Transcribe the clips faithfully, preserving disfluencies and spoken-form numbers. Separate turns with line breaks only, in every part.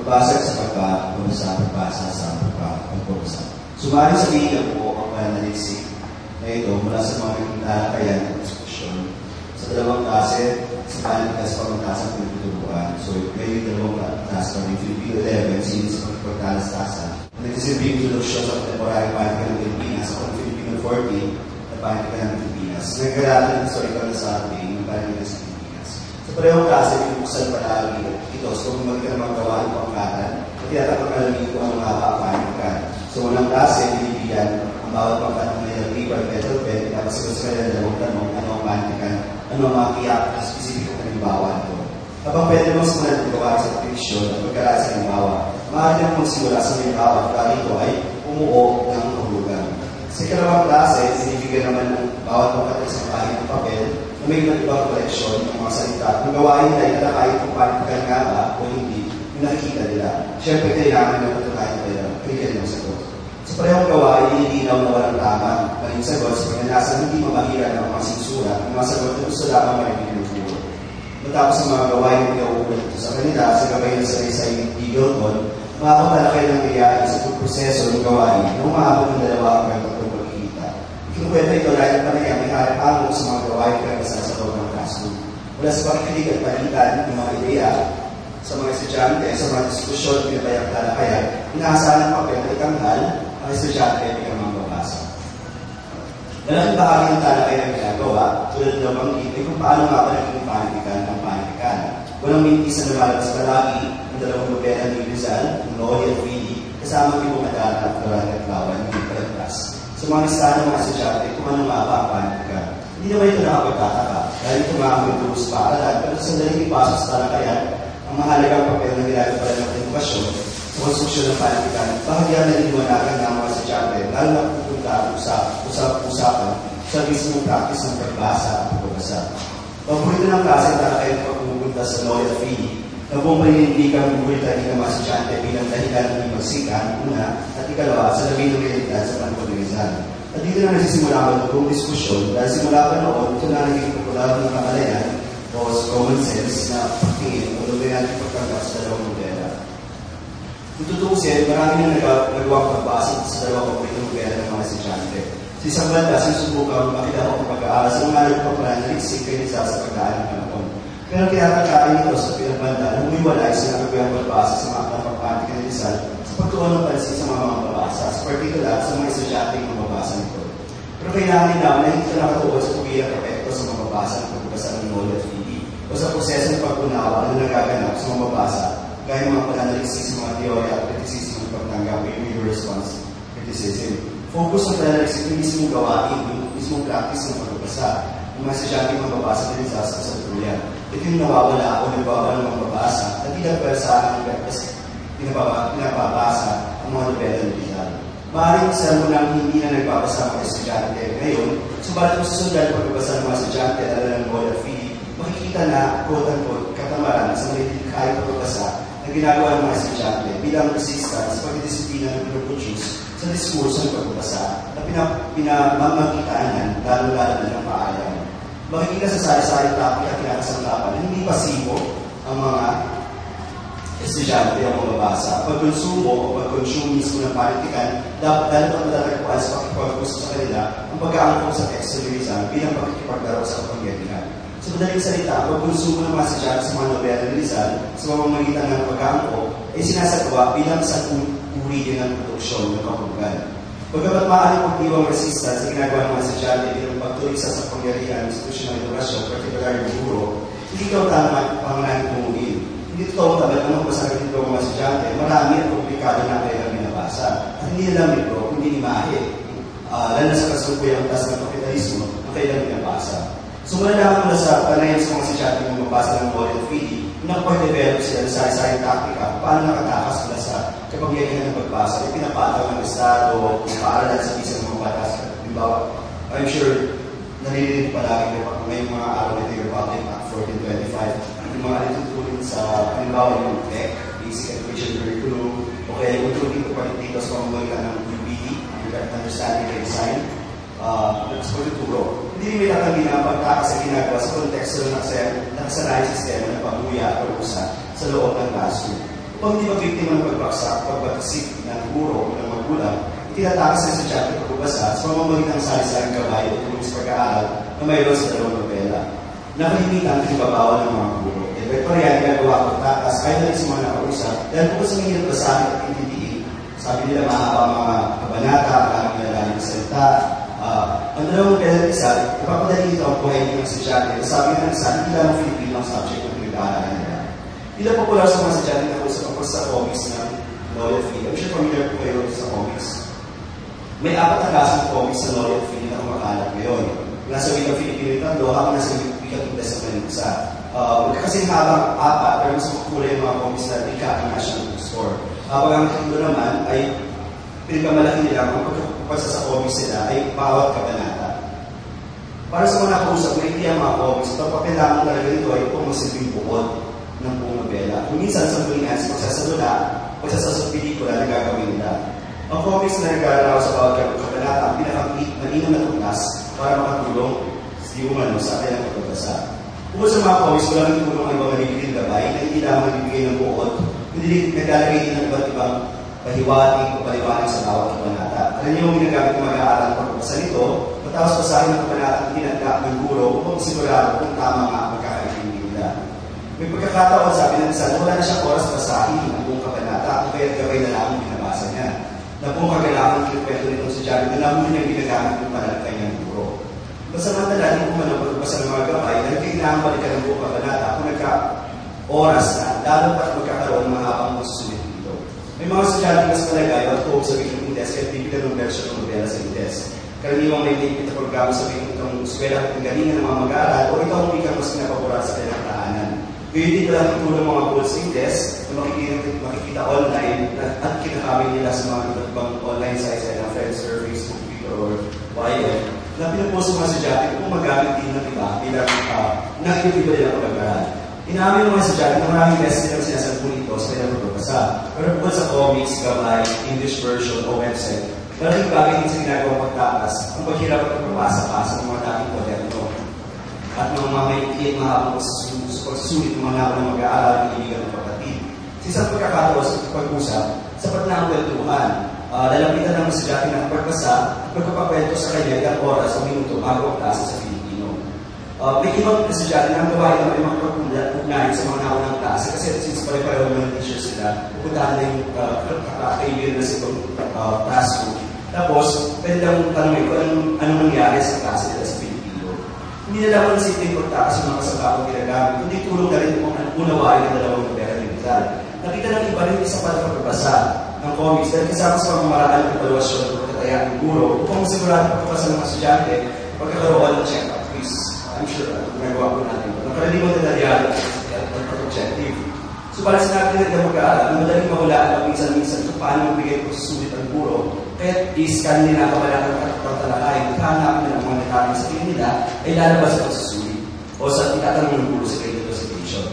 pagbasag sa pagkakabasa, pagbasa sa pagkakabasa. Sumali sa bilang po ang pananalisik na ito mula sa mga naging talakayan at diskusyon sa dalawang klase sa panikas pamantasan ng pinagtutubuan. So, ngayon yung dalawang klase pa ng Filipino eleven, sinis sa pagkakalastasan. Nagsisilbing introduksyon sa contemporary panika ng Pilipinas sa Filipino fourteen na panika ng Pilipinas. Nagkarala ng historical na survey ng panika sa Pilipinas. Sa parehong klase, pinuksan palagi ito. So, kung magkano magawa ng pangkaran, at tinatapag alamin kung ano nga ba ang panika. So, unang klase, binibigyan ang bawat pangkat ng may paper, metal pen, tapos siguro sa kanya dalawang tanong, ano ang panika, ano ang mga kiyak na specific na halimbawa nito. Habang pwede mo simulan ng gawa sa fiction at pagkaraan sa halimbawa, maaari na kung simula sa halimbawa at kaya ito ay umuo ng kahulugan. Sa ikalawang klase, sinibigyan naman ng bawat pangkat ng isang kahit ng papel na may iba't ibang koleksyon ng mga salita. Kung gawain nila, ilalakay kung panika nga ba o hindi, yung nakikita nila. Siyempre, kailangan na patunayan nila. Kaya nila sa ito. Sa parehong gawain, inilinaw na walang tama. Maling sagot, sa pagnanasan, hindi mamahira ng mga sinsura. Ang mga sagot na gusto lamang maribigyan ng puro. Matapos ang mga gawain na pinauulat ito sa kanila, sa gabay ng sarili-say Eagleton, makakatalakay ng kaya sa proseso ng gawain na umaabot ng dalawa ang magpapagpag pagkikita. Ikinukwenta ito dahil panaya may harap-hamok sa mga gawain karanasan sa loob ng classroom. Mula sa pakikilig at palitan ng mga ideya sa mga estudyante, sa mga diskusyon, pinabayang talakayan, inaasahan ng papel na ikanghal ang estudyante ay biglang magbabasa. Malaking bahagi ng talakay na ginagawa, tulad ng banggit, ay kung paano nga ba naging panikikan ng panikikan. Walang mintis na lumalabas palagi ang dalawang nobela ni Rizal, ng Lori at Willie, kasama ang ibang madala at Doran at Lawan ng Pagkas. Sa mga listahan ng mga estudyante, kung ano nga ba ang panikikan. Hindi naman ito nakapagtataka, dahil ito nga ang magdurus paaralan, pero sa daling ipasok sa talakayan, ang mahalagang papel na ginagawa ng edukasyon sa konstruksyon ng panikikan, bahagyan na iniwanagan ng mga estudyante, lalo na pupunta usap-usapan sa mismong practice ng pagbasa at pagbabasa. Paborito ng klase ang talakayan pag pupunta sa Lawyer Fee, na buong paninindigan bumulita ng mga estudyante bilang dahilan ng magsikan, una, at ikalawa, sa labing ng realidad sa panahon ng Rizal. At dito na nagsisimula ang magulong diskusyon dahil simula pa noon, ito na naging popular ng kamalayan o common sense na pagtingin o lumayan ang pagkanggap sa dalawang nobela. Kung tutusin, marami na nagawang pagbasa sa dalawang paboritong nobela ng mga estudyante. Sa isang banda, sinusubukan makita ko ang pag-aaral sa mga nagpapalan na nagsig kayo nisa sa pagkaan ng panahon. Pero tinatakain ito sa pinabanda na humiwalay sa nagawang pagbasa sa mga kapapati ng Rizal sa pagtuon ng pansin sa mga mababasa, sa particular sa mga estudyante yung mababasa nito. Pero kailangan nila na hindi ito nakatuon sa pagbilang epekto sa mababasa ng pagbabasa ng Loli at Phoebe o sa proseso ng pag-unawa na nagaganap sa mababasa gaya ng mga pananalisis sa mga teorya at criticism ng pagtanggap o yung response criticism. Focus ang pananalisis ng mismong gawain, yung mismong practice ng pagbabasa. Yung mga estudyante yung mababasa na rin sa kasalukuyan. Ito yung nawawala o nagbaba ng magbabasa at pinagparasahan ng pinababasa ang mga nobela ng Rizal. Maaaring sa munang hindi na nagbabasa ang mga estudyante ngayon, subalit kung susundan ang pagbabasa ng mga estudyante at alam ng Lawyer Fee, makikita na, quote-unquote, katamaran sa malilikhay pagbabasa na ginagawa ng mga estudyante bilang resistance sa pagdisiplina ng pinoproduce sa diskurso ng pagbabasa na pinamamagkitanan lalo-lalo na ng paayam. Makikita sa sari-sari topic at kinakasangkapan na hindi pasibo ang mga estudyante ang magbabasa. Pag-konsumo o pag-consume mismo ng panitikan, dapat dahil ang matatagpuan sa pakikipag-gusto sa kanila ang pag-aangkong sa text ng Rizal bilang pakikipaglaro sa kapangyarihan. Sa madaling salita, pag-konsumo ng mga estudyante sa mga nobela ng Rizal sa mamamagitan ng pag-aangkong ay sinasagawa bilang sa uri din ng produksyon ng kahulugan. Pagkabat maaaring pagdiwang resistance sa ginagawa ng mga estudyante bilang pagtuloy sa kapangyarihan ng institusyon ng edukasyon, particular yung guro, hindi ikaw tama pangunahing pumugin. Hindi totoo tagal ang magpasagad nito ang mga estudyante, marami at komplikado na kailang binabasa. At hindi lang nito, kundi ni Mahe, uh, lalo sa kasulukuyang tas ng kapitalismo na kailang binabasa. So mula naman mula sa panayan sa mga estudyante ng magbabasa ng Lawyer Fee, pinapag-develop sila sa sari-sari taktika kung paano nakatakas mula sa kapangyarihan ng pagbasa ay pinapataw ng Estado, ng paaralan sa isang mga batas. Halimbawa, I'm sure naririnig palagi na ngayong mga araw na yung Republic Act fourteen twenty-five, yung mga nagtutulong sa, halimbawa yung T E C, Basic Education Curriculum, o kaya yung tuloy ko pa dito sa pamamagitan ng U B D, Understanding and Design, uh, sa pagtuturo. Hindi may nakagin ang pagtakas sa ginagawa sa konteksto ng nakasanayan sistema ng pagbuya at pag-usa sa loob ng classroom. upang hindi mabiktima ng pagbaksak, pagbatisik ng guro o ng magulang, tinatakas ng estudyante pagbabasa sa pamamagitan ng sari-saring gabay o tulong sa pag-aaral na mayroon sa dalawang nobela. Nakalimitan ang ibabawal ng mga guro. Ito pa rin gagawa ko takas kahit na rin sa mga nakausap dahil kung sa mga basahin at intindihin, sabi nila mahaba mga kabanata, marami nila lalim salita. Uh, ang dalawang nobela ng isa, ipapadali nito ang buhay ng estudyante. Sabi ng isa, hindi lang ang Filipino ang subject ng pinag-aaralan nila. Hindi lang popular sa mga estudyante na usap ako sa comics ng Loyal Field. I'm sure familiar po kayo sa comics. May apat na klaseng comics sa Loyal Field na kumakalat ngayon. Nasa wikang Filipino yung tatlo, habang nasa wikang Ingles na ng isa. Uh, kasi habang apat, pero mas makulay yung mga comics na wika ng National Bookstore. Habang ang tatlo naman ay pinagkamalaki nila ang pagkakapasa sa comics nila ay bawat kabanata. Para sa mga nakausap, may hindi ang mga comics, ito pakilamang talaga nito ay itong masilbing bukod ng buong nobela. Kung minsan sa tulingan, sa pagsasalula, pagsasasang pelikula na gagawin nila. Ang comics na nagkaraw sa bawat kabanata ang pinakamalinaw na tunas para makatulong sa umano sa kanilang pagbabasa. Kung sa mga comics, wala nang tulong ang ibang nabibigay ng gabay na hindi lamang nabibigay ng buod, kundi naglalagay din ng iba't ibang pahiwatig o paliwanag sa bawat kabanata. Alam niyo yung ginagamit ng mag-aaral ng pagbabasa nito, matapos basahin ng kabanata ang tinagda ng guro upang sigurado kung tama nga ang pagkakaintindi nila. May pagkakataon, sabi ng isa, wala na siyang oras basahin ang buong kabanata kung kaya't gabay na lang ang binabasa niya. Na buong kagalaman ng kinukwento nitong si Jared na naman niyang ginagamit ng panalagay niyang guro. Basamantala, hindi ko man ang pagbasa ng mga gabay dahil kailangan balikan ng buong kabanata kung nagka-oras na, lalo pat magkakaroon ng mga habang masusunod dito. May mga estudyante mas malagay at hope sa Wikang Ingles kaya bibigyan ng version ng nobela sa Ingles. Karaniwang may tinipid na programa sa Wikang eskwela at galingan ng mga mag-aaral o ikaw ang wikang mas pinapaboran sa kanilang tahanan. Ngayon din wala ng tulong mga course Ingles na makikita, makikita online at kinakamit nila sa mga iba't ibang online sites like Friendster, Facebook, Twitter, or Y L na pinupost ng mga estudyante kung magamit din ng iba bilang uh, nag-iba nila pag-aaral. Inamin ng mga estudyante na maraming beses nilang sinasabi ito sa kanilang pagbabasa. Pero bukod sa comics, gabay, English version o website, malaking bagay din sa ginagawang pagtakas ang paghirap at pagpapasa-pasa ng mga dating kwaderno at mga mga maikli at mahabang pagsusulit ng mga naman ng mag-aaral ng kaibigan ng kapatid. Sa isang pagkakataon sa pag-usap, sapat na ang kwentuhan. Uh, lalapitan ng estudyante ng pagbasa at pagpapakwento sa kanya ilang oras o minuto bago ang klase sa Filipino. Uh, may ibang estudyante na ang gawain na may makapagpugnayan sa mga naunang klase kasi since pare-pareho ng teachers sila, pupuntahan na yung uh, kaibigan na sa itong uh, classroom. Tapos, pwede lang tanongin kung anong, anong nangyari sa klase nila sa Filipino. Hindi na lang ang simpleng pagtakas ng mga kasabakong ginagamit, kundi tulong na rin kung unawain ng dalawang nobela ng Rizal. Nakita ng iba rin isa pa na pagbabasa ng comics dahil kasama sa pamamaraan ng evaluasyon ng pagkataya ng guro upang masigurado pagkabasa ng mga estudyante pagkakaroon ng check-up quiz. I'm sure uh, nagawa po natin ito. Nakaraniwang detalyado at objective. Subalit sinabi nila na mag-aaral na madaling mahulaan ang minsan-minsan kung paano magbigay po sa sulit ang guro. Kaya't is-scan nila kabalakang katalakay at hanap nila ng mga nakaming sa tingin nila ay lalabas sa pagsusulit o sa itatanong ng guro sa credit presentation.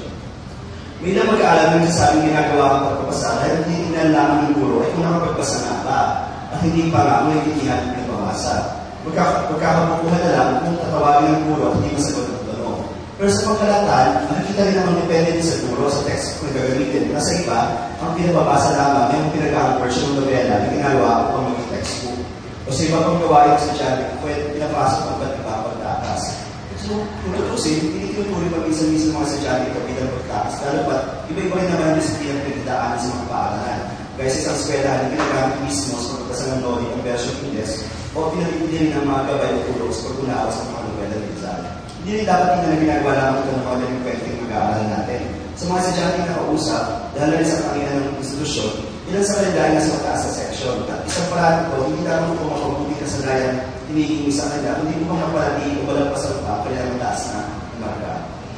May ilang mag-aaral na nagsasabing ginagawa ang pagpapasa dahil hindi tingnan lamang ng guro ay kung nakapagbasa na ba at hindi pa nga kung naiintindihan ng pinapabasa. Magkakabukuhan na lang kung tatawagin ng guro at hindi masagot ng tanong. Pero sa pagkalatan, nakikita rin naman depende din sa guro sa text kung gagamitin. Nasa iba, ang pinapabasa lamang ay ang pinagaang version ng novela na ginagawa upang maging textbook. O sa iba pang gawain sa estudyante, pwede pinapasok ang ba't iba pagtakas. So, kung tutusin, hindi tinuturi pag-isa-misa ng mga estudyante kapitan pagtakas. Lalo pa, iba-iba rin naman yung disiplina na pinagdaan sa mga paaralan. Kaya sa isang eskwela, hindi ginagamit mismo sa pagpasa ng Lodi ang version Ingles o pinabibili rin ng mga gabay o tulog sa pag-unawa sa mga novela ng Rizal. Hindi rin dapat tingnan na ginagawa lamang ito ng mga delinquenteng mag-aaral natin. Sa mga estudyante na nakausap, dahil rin sa kanina ng institusyon, ilan sa kanila ay nasa mataas sa section. At isang paraan ito, hindi lamang ito makabuti kasalayan hinihingi sa kanila, hindi ko pang napalati o balagpasan pa kaya mataas na marka.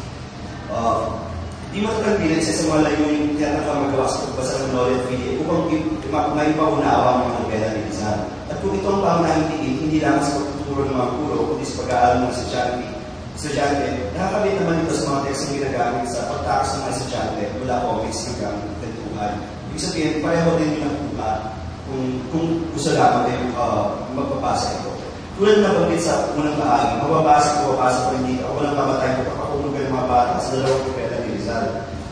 Uh, Di matutanggilan siya sa mga layo yung tinatang magawa sa pagbasa ng Loyal Field upang maipaunawa ang mga nobela ni Rizal. At kung ito ang pangunahing tingin, hindi lamang sa pagtuturo ng mga guro, kundi sa pag-aaral ng estudyante, estudyante, nakakabit naman ito sa mga tekstong ginagamit sa pagtakas ng mga estudyante mula comics hanggang kwentuhan. Ibig sabihin, pareho din yung nakuha kung, kung gusto lamang ay uh, magpapasa ito. Tulad na bagay sa unang bahagi, mababasa, mababasa pa rin dito, walang kamatay, magpapakulugan ng mga bata sa dalawang nobela ni Rizal.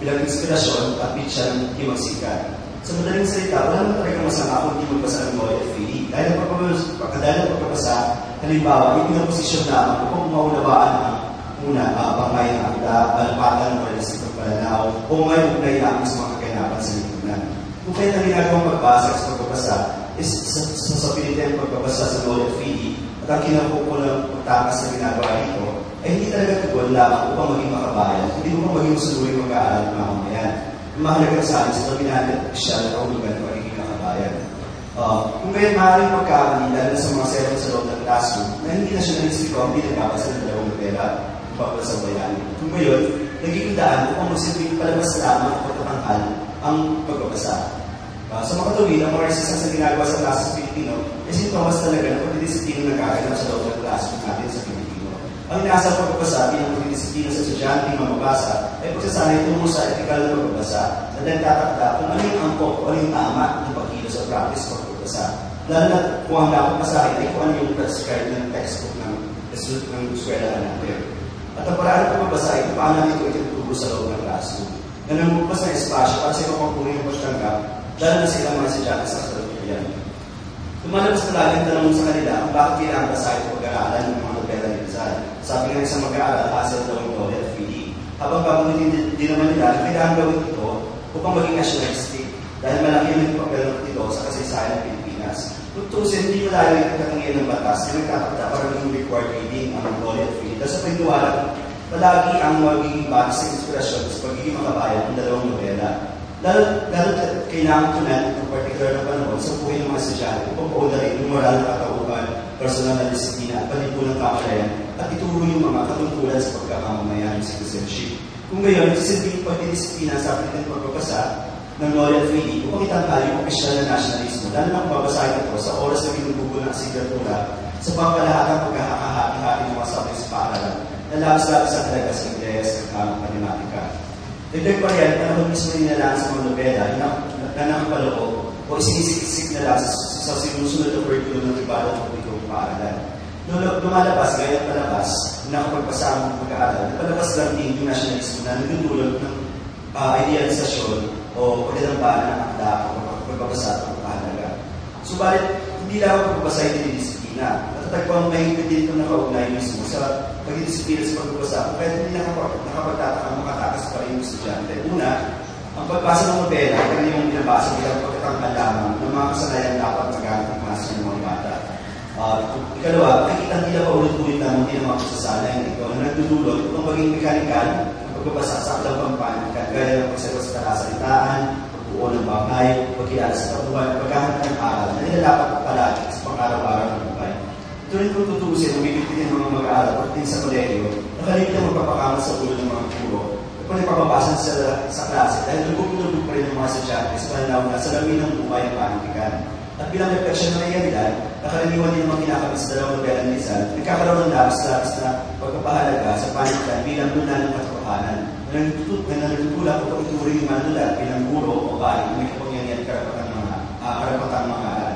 bilang inspirasyon at pitsa ng himagsikan. Sa madaling salita, wala naman talagang masama kung hindi magbasa ng Noel at Philly. Dahil ang pagkakadala ng pagkabasa, halimbawa, yung pinaposisyon lamang upang maunawaan ang una, uh, pangay ng akda, balapatan ng moralistik ng pananaw, o may ugnay lamang sa mga kaganapan sa lipunan. Kung kaya na ginagawang pagbasa sa pagkabasa, is sa, sa, sa pilitin pagbabasa sa Noel at Philly, at ang kinakukulang pagtakas na ginagawa dito, ay hindi talaga tugon lamang upang maging makabayan, hindi upang maging sunuring mag-aaral ng mga mamayan. Ang mahalaga sa akin sa dominante at opisyal na kahulugan ng magiging makabayan. Uh, kung ngayon maaaring magkakamali, lalo sa mga sermon sa loob ng classroom, na hindi nasyonalistiko ang hindi nagkabasa ng dalawang nobela upang sa bayani. Kung ngayon, nagiging daan upang magsilbing palabas lamang at pagtatanghal ang pagbabasa. Uh, sa mga tuloy, ang mga resistance na ginagawa sa klase sa Pilipino, ay sintomas talaga ng pagdidisiplino na nagkaganap sa loob ng classroom natin sa Pilipino. Ang inaasang pagbabasa bilang pagdidisiplino sa estudyante ng mamabasa ay pagsasanay tungo sa ethical na pagbabasa na nagtatakda kung ano yung angkop o ano yung tama ng pagkilos sa practice sa pagbabasa. Lalo na kung ang dapat basahin ay kung ano yung prescribed ng textbook ng ng eskwelahan natin. At ang paraan ng pagbabasa ay kung paano natin ito ituturo sa loob ng classroom. Na namumpas na espasyo para sa ibang pagpunin ng pagtanggap, lalo na sa ilang mga estudyante sa kasalukuyan. Tumalabas na lagi ang tanong sa kanila kung bakit kailangan basahin at pag-aaralan ng mga nobela ni Rizal. Sabi nga isang mag-aaral, hassle daw yung Noel at Philly. Habang bagunin din naman nila, kailangan gawin ito upang maging nationalistic dahil malaki yung papel nito sa kasaysayan ng Pilipinas. Tutusin, hindi malayo yung katangian ng batas na nagtatakda para maging required reading ang Noel at Philly. Dahil sa pagduwala, palagi ang magiging batas sa inspirasyon sa pagiging makabayan ng dalawang nobela. Lalo, lalo kailangan tunan ng particular na panahon sa buhay ng mga estudyante upang paundarin yung moral na katauhan, personal na disiplina at panipulang kamalayan at ituro yung mga katungkulan sa pagkakamamayan ng citizenship. Kung gayon, sisilbing pagdidisiplina sa atin ng pagbabasa ng Noel at Philly upang itangkal yung opisyal na nationalismo, lalo na kung babasahin ito sa oras na binubugo ng signatura sa pangkalahatang pagkakahati-hati ng mga subjects sa paaralan na labis-labis ang talaga sa Ingles at kamang matematika. Dagdag pa rin, panahon mismo rin na lang sa mga nobela na nakapaloob o isinisik-sik na lang sa, sa sinusunod na curriculum ng ibalang publikong paaralan. Lumalabas, gaya ng palabas, na nakapagpasa ang pag-aaral, palabas lang din yung nationalismo na nagdudulot ng uh, idealisasyon o pagdadambaan ng akda o pagbabasa at pagpahalaga. Subalit, hindi lang ang pagbabasa yung dinidisiplina. Natatagpang mahigpit din itong nakaugnay mismo sa pagdidisiplina sa pagbabasa kung kahit hindi nakapagtatakang makatakas pa rin yung estudyante. Una, ang pagbasa ng nobela ay kanyang binabasa bilang pagkatangkal lamang ng mga kasanayan dapat magamit ng masa ng mga bata. Uh, ikalawa, nakikita nila paulit-ulit lamang din ang mga kasasanay ito na nagdudulot upang maging mekanikal ang pagbabasa sa aklang pampanikan gaya ng pagsagot sa talasalitaan, pagbuo ng bagay, pagkilala sa tauhan, pagkahanap ng aral na nilalapat palagi sa pang-araw-araw ng buhay. Ito rin kung tutusin, umibigtin ng mga mag-aaral at din sa kolegyo, nakalimit na magpapakamat sa ulo ng mga guro upang ipapabasa sa, sa klase dahil lubog-lubog pa rin ng mga estudyante sa pananaw na sa lamin ng buhay ang panitikan. At bilang refleksyon ng realidad, nakaraniwan din naman kinakabit sa dalawang nobela ni Rizal, nagkakaroon ng labis-labis na pagpapahalaga sa panitikan bilang lunan ng katotohanan na nagtutulak upang ituring yung manulat bilang guro o bari na may kapangyarihan at karapatang mga, uh, karapatang mga aral.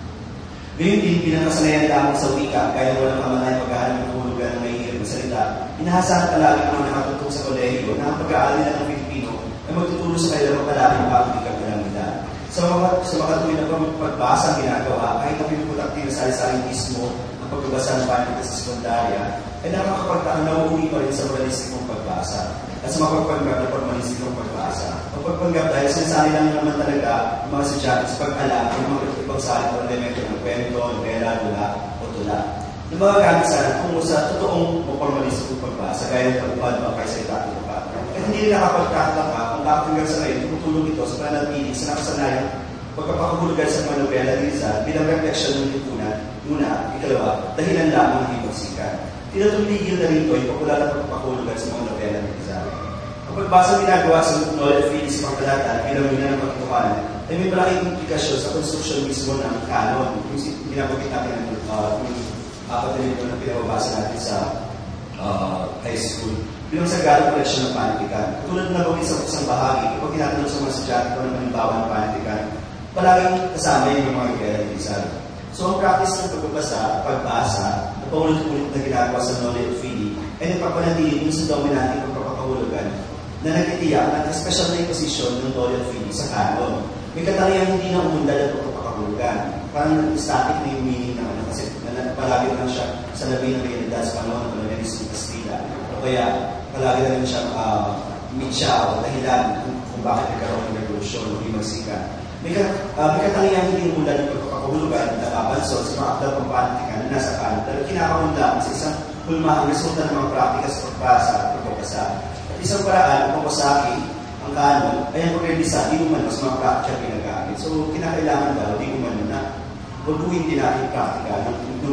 Ngayon din, bilang kasanayan lamang sa wika, kaya walang kamanay paghahanap ng hulugan ng may hirap na salita, inahasahan palagi ang mga nakatutok sa kolehiyo na ang pag-aaral nila ng Pilipino ay magtuturo sa kanila magpalaki ng pagkikang kalamidad. Sa mga, sa mga tuwin na pagbasa ang ginagawa, kahit ang pinuputak din sa sari-sari mismo ang pagbabasa ng panitas sa sekundarya, ay nakakapagtaan na uuli pa rin sa moralistikong pagbasa at sa mapagpanggap na formalistikong pagbasa. Ang pagpanggap dahil sinasanay lang naman talaga ang mga estudyante sa pag-alam ng mga ibang sali o elemento ng kwento, nobela, dula o tula. Yung mga gamit sana kung sa totoong formalistikong pagbasa, gaya ng tauhan o kaysa itatlo pa. At hindi rin nakapagtataka kung bakit hanggang sa ngayon tumutulong ito sa pananatiling sa nakasanayan pagkapakahulugan sa mga nobela ni Rizal bilang refleksyon ng lipunan, muna, ikalawa, dahilan lamang ng hipagsikan. Tinatumigil na rin ito yung popular na pagpapahulugan sa mga nobela ni Rizal. Ang pagbasa ginagawa sa Noel at Philly sa pangkalatan bilang yun ng pagkatuhan ay may malaking implikasyon sa konstruksyon mismo ng canon. Yung ginagawin natin ng uh, apat na nito na pinababasa natin sa uh, high school. Bilang sa gano'ng koleksyon ng panitikan. Tulad na gawin sa isang bahagi, kapag tinatanong sa mga estudyante kung ano halimbawa ng panitikan, palaging kasama yung mga nobela ni Rizal. So ang practice ng pagbabasa, pagbasa, na paulit-ulit na ginagawa sa Noel at Philly, ay nagpapanatili yung sa dominanting pagpapahulugan na nagtitiyak na special na yung posisyon ng Loli at Philly sa canon. May katangian hindi na umundad at pagpapakahulugan. Parang static na yung meaning naman kasi palagi lang siya sa labi ng realidad sa panahon ng kolonyalismo ng Kastila. O kaya palagi na rin siya uh, mitya o dahilan kung, kung bakit nagkaroon ng revolusyon o himagsikan. May, uh, may katangian hindi umundad at pagpapakahulugan na napapanson sa mga akdal pampantika na nasa canon. Pero kinakaundan sa isang hulma ang resulta ng mga praktika sa pagbasa at pagbabasa. At isang paraan kung masaki ang canon ay ang pag-relisa, di umano sa mga praktika pinagamit. So, kinakailangan daw, di umano na baguhin din natin yung praktika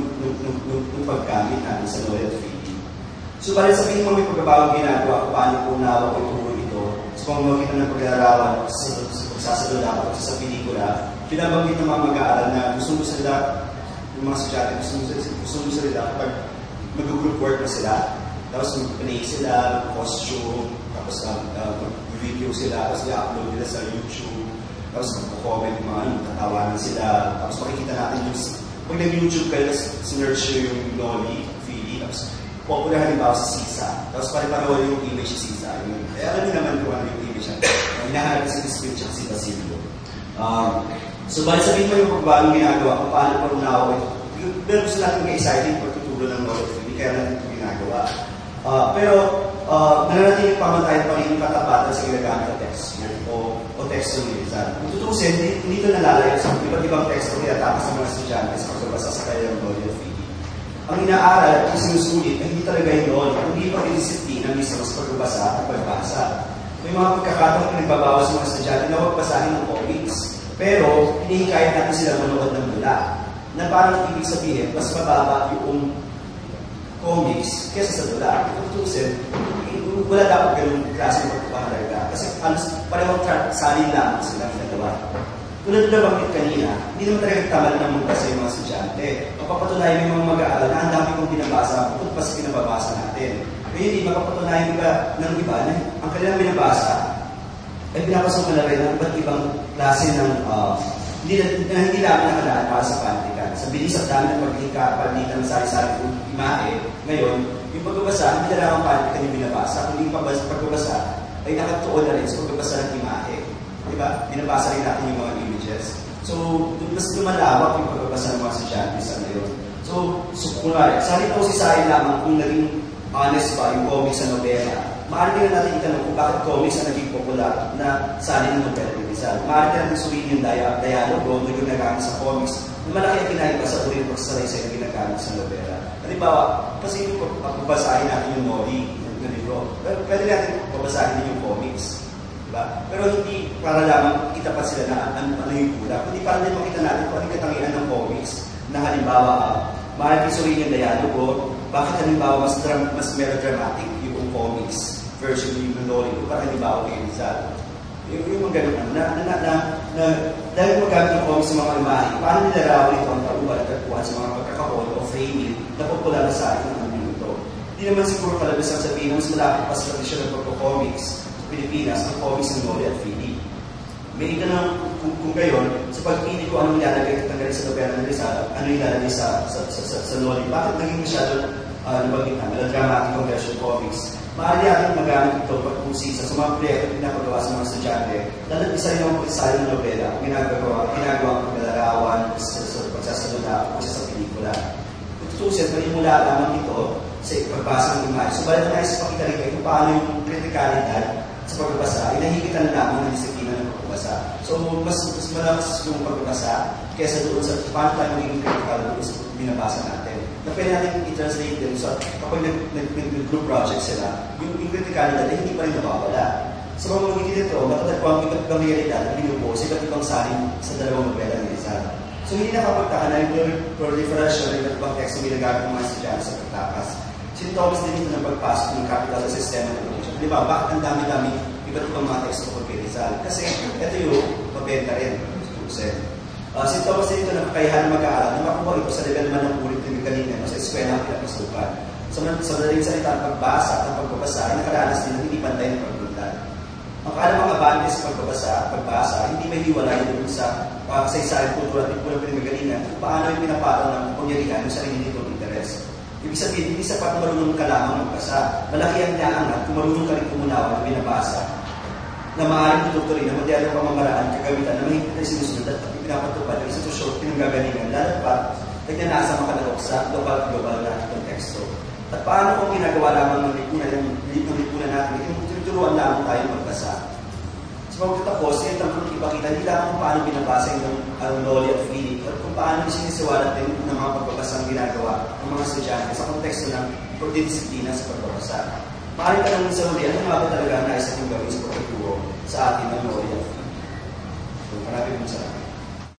ng paggamit natin sa Loli at Philly. So, bali sabihin mo may pagkabawang ginagawa, paano po nawa o ituro ito sa pamamagitan ng pag-aarawan sa pagsasadula o sa pelikula, pinabanggit ng mga mag-aaral na gusto-gusto nila, yung mga estudyante, gusto-gusto nila kapag mag-group work na sila, tapos mag-play sila, costume, tapos mag-video sila, tapos i-upload nila sa YouTube, tapos mag-comment yung mga ano, tatawanan sila, tapos makikita natin yung, pag nag-YouTube kayo, tapos sinerch yung Loli, Philly, tapos popular halimbawa sa Sisa, tapos pare-pareho yung image sa Sisa. Eh, alam niyo naman kung ano yung image niya. Hinahanap si Crispin at si Basilio. Um, so, bali sabihin mo yung pagbabang ginagawa kung paano pa unawa ito. Pero gusto natin mag-exciting pagtuturo ng Loli at Philly, kaya natin ito ginagawa. Uh, pero, uh, nananatiling pamantayan pa rin yung katapatan sa ginagamit na text o, o text yung nilisan. Kung tutusin, hindi ito nalalayo sa iba't ibang text o tinatakas ng mga estudyante sa pagbabasa sa kanilang Loli at Philly. Ang inaaral at isinusulit ay hindi talaga yung Loli, hindi pa rin disiplina mismo sa pagbabasa at pagbasa. May mga pagkakataon na nagbabawas sa mga estudyante na huwag basahin ng comics. Pero, hinihikayat natin sila manood ng mula. Na parang ibig sabihin, mas mababa yung comics kesa sa dula. Kung tutusin, wala dapat ganun klase ng pagpapahalaga. Kasi alas, parehong salin lang sila ginagawa. Tulad na banggit kanina, hindi naman talaga tamal ng mga kasi yung mga estudyante. Mapapatunayan may mga mag-aaral na ang dami kong binabasa, bukod pa sa pinababasa natin. Kaya hindi, mapapatunayan iba ng iba na ang kanilang binabasa ay pinapasok na rin ng iba't ibang klase ng uh, hindi na hindi namin nakalaan para sa pantikan. Sa bilis at dami ng pagkika, palitan ng sari-sari kung imahe, ngayon, yung pagbabasa, hindi na lang ang pantikan yung binabasa, kundi yung pagbabasa ay nakatuon na rin sa pagbabasa ng imahe. Diba? Binabasa rin natin yung mga images. So, mas lumalawak yung pagbabasa ng mga estudyante sa ngayon. So, so kunwari, sali po si Sarin lamang kung naging honest ba yung comics sa nobela. Maaari din natin itanong kung bakit comics ang naging popular na sali ng nobela ni Rizal. Maaari din natin suwiin yung dialogo na ginagamit sa comics na malaki ang kinaiba sa uri ng pagsasalaysay na ginagamit sa nobela. Halimbawa, kasi yung pagbabasahin natin yung Loli, yung libro, pwede natin pagbabasahin din yung comics. Diba? Pero hindi para lamang kita pa sila na ano, ano yung kulang. Hindi para din makita natin kung anong katangian ng comics na halimbawa, uh, maaaring suwiin yung dialogo, bakit halimbawa mas, dram mas melodramatic yung comics version yung Loli ko para halimbawa kay Rizal. Yung, yung mga ganun, na, na, na, na, na dahil magamit ng comics sa mga imahe, paano nilarawan ito ang tauhan at tagpuan sa mga pagkakahol o framing na popular sa atin ng minuto. Hindi naman siguro kalabas ang sabihin, mas malapit pa sa tradisyon ng pagko-comics Pilipinas, ang comics ng Loli at Philly. May ika na kung, kung gayon, sa pagpili ko anong ilalagay at tanggalin sa nobela ng Rizal, ano ilalagay sa, sa, sa, sa, sa Loli. Bakit naging masyado uh, nabanggit na, melodramatic ang version comics? Maaari natin magamit ito pagpusi sa mga proyekto na pinapagawa sa mga estudyante, lalo isa rin ang pagsasayo ng nobela, ginagawa, ginagawa ang paglalarawan, sa, sa pagsasalula, o sa pelikula. Tutusin, malimula lamang ito sa pagbasa ng imahe. So, balik na sa pakita rin kayo kung paano yung kritikalidad sa pagbabasa, ay nahigitan na lamang ng disiplina ng pagbabasa. So, mas, mas malakas yung pagbabasa kaysa doon sa paano tayo magiging critical doon sa binabasa natin. Na pwede natin i-translate din sa kapag nag-group project sila, yung, yung criticalidad ay hindi pa rin nabawala. Sa mga magiging ito, matatagpo ang iba't ibang realidad na binubuo sa iba't ibang saling sa dalawang nobela ng Rizal. So, hindi nakapagtaka na yung proliferation ng iba't ibang text na ginagamit ng mga estudyante sa pagtakas. Sintomas din ito ng pagpasok ng capital sa sistema ng education. Di ba? Bakit ang dami-dami iba't ibang mga text na kay Rizal? Kasi ito yung mabenta rin. Uh, sintomas din ito ng kakayahan ng mag-aaral na makuha ito sa level man ng ulit ng kanina sa eskwela ang pinapasukan. Sa so, madaling salita, ang pagbasa at ang pagbabasa ay nakaranas din ng hindi pantay ng pagbuntan. Ang kaalamang abante sa pagbabasa at pagbasa, hindi may hiwalay doon sa pagsaysayan kultura at ipula pinagalingan kung paano yung pinapataw ng pangyarihan ng sarili nitong interes. Ibig sabihin, hindi sapat na marunong ka lamang magbasa. Malaki ang naangat kung marunong ka rin kumunawa ng binabasa na maaaring tututo rin na modernong pamamaraan, kagamitan na mahigit na sinusunod at pinapatupad ng institusyon, pinanggagalingan, lalo pa nagnanasa makadalok sa global-global na konteksto. At paano kung ginagawa lamang ng lipunan, yung lipunan natin, yung tinuturuan lamang tayo magbasa. So pagkatapos, yung tanong ipakita, hindi lamang kung paano binabasa yung ang Loli at Philip, at kung paano sinisiwalat din ng mga pagbabasang ginagawa ng mga estudyante sa konteksto ng disiplina sa pagbabasa. Maaaring tanongin sa huli, ano nga ba talaga ang nais natin gawin sa pagtuturo sa atin ng Loli at Philip? So, marami mong salamat.